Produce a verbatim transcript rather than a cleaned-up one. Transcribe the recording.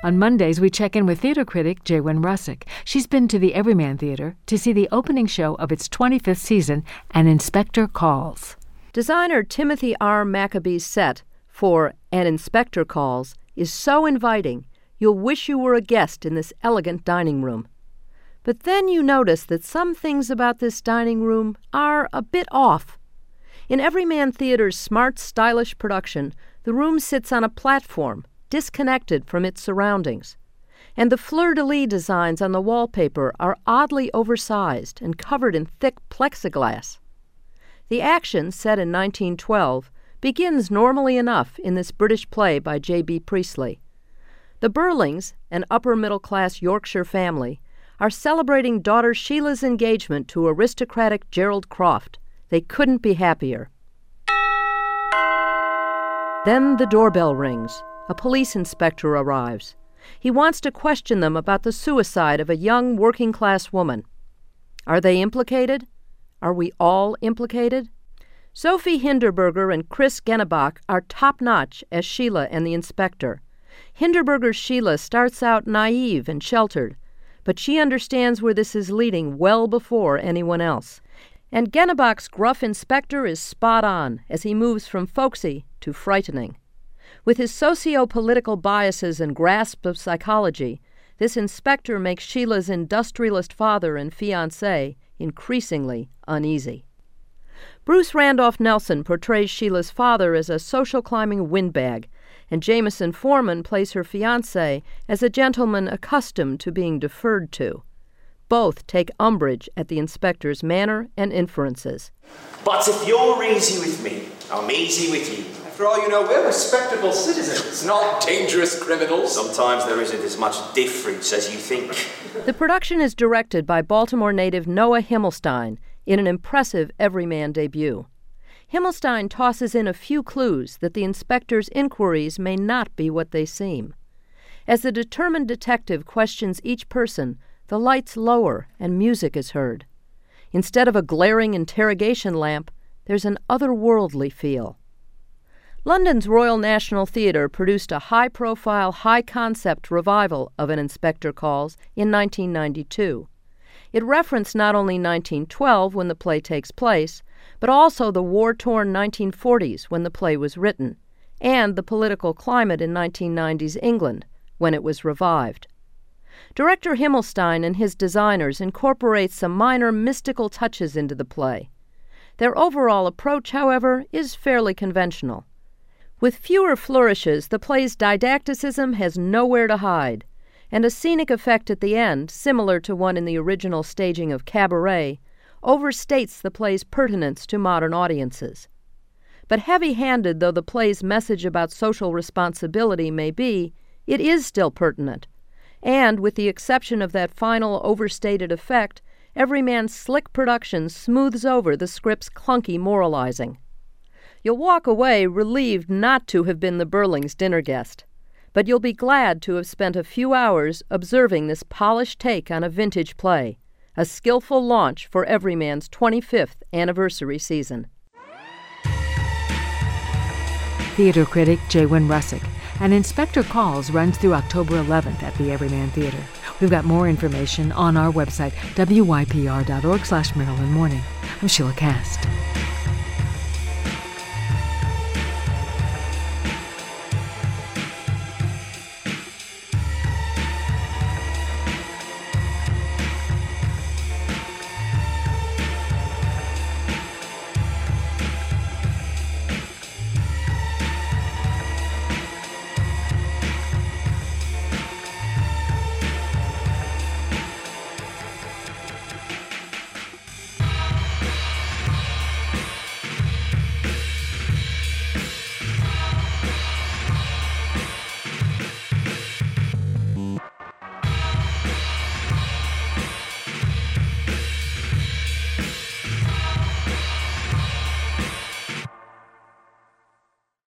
On Mondays, we check in with theater critic Jaywin Russick. She's been to the Everyman Theater to see the opening show of its twenty-fifth season, An Inspector Calls. Designer Timothy R. Maccabee's set for An Inspector Calls is so inviting, you'll wish you were a guest in this elegant dining room. But then you notice that some things about this dining room are a bit off. In Everyman Theater's smart, stylish production, the room sits on a platform, disconnected from its surroundings. And the fleur-de-lis designs on the wallpaper are oddly oversized and covered in thick plexiglass. The action, set in nineteen twelve, begins normally enough in this British play by J B Priestley. The Burlings, an upper-middle-class Yorkshire family, are celebrating daughter Sheila's engagement to aristocratic Gerald Croft. They couldn't be happier. Then the doorbell rings. A police inspector arrives. He wants to question them about the suicide of a young working-class woman. Are they implicated? Are we all implicated? Sophie Hinderberger and Chris Genebach are top-notch as Sheila and the inspector. Hinderberger's Sheila starts out naive and sheltered, but she understands where this is leading well before anyone else. And Genebach's gruff inspector is spot on as he moves from folksy to frightening. With his socio-political biases and grasp of psychology, this inspector makes Sheila's industrialist father and fiancé increasingly uneasy. Bruce Randolph Nelson portrays Sheila's father as a social-climbing windbag, and Jameson Foreman plays her fiancé as a gentleman accustomed to being deferred to. Both take umbrage at the inspector's manner and inferences. But if you're easy with me, I'm easy with you. For all you know, we're respectable citizens, not dangerous criminals. Sometimes there isn't as much difference as you think. The production is directed by Baltimore native Noah Himmelstein in an impressive Everyman debut. Himmelstein tosses in a few clues that the inspector's inquiries may not be what they seem. As the determined detective questions each person, the lights lower and music is heard. Instead of a glaring interrogation lamp, there's an otherworldly feel. London's Royal National Theatre produced a high-profile, high-concept revival of An Inspector Calls in nineteen ninety-two. It referenced not only nineteen twelve, when the play takes place, but also the war-torn nineteen forties, when the play was written, and the political climate in nineteen nineties England, when it was revived. Director Himmelstein and his designers incorporate some minor mystical touches into the play. Their overall approach, however, is fairly conventional. With fewer flourishes, the play's didacticism has nowhere to hide, and a scenic effect at the end, similar to one in the original staging of Cabaret, overstates the play's pertinence to modern audiences. But heavy-handed though the play's message about social responsibility may be, it is still pertinent, and with the exception of that final overstated effect, Everyman's slick production smooths over the script's clunky moralizing. You'll walk away relieved not to have been the Burlings' dinner guest, but you'll be glad to have spent a few hours observing this polished take on a vintage play, a skillful launch for Everyman's twenty-fifth anniversary season. Theater critic Jaywin Russick. An Inspector Calls runs through October eleventh at the Everyman Theater. We've got more information on our website, W Y P R dot org slash Maryland Morning. I'm Sheila Cast.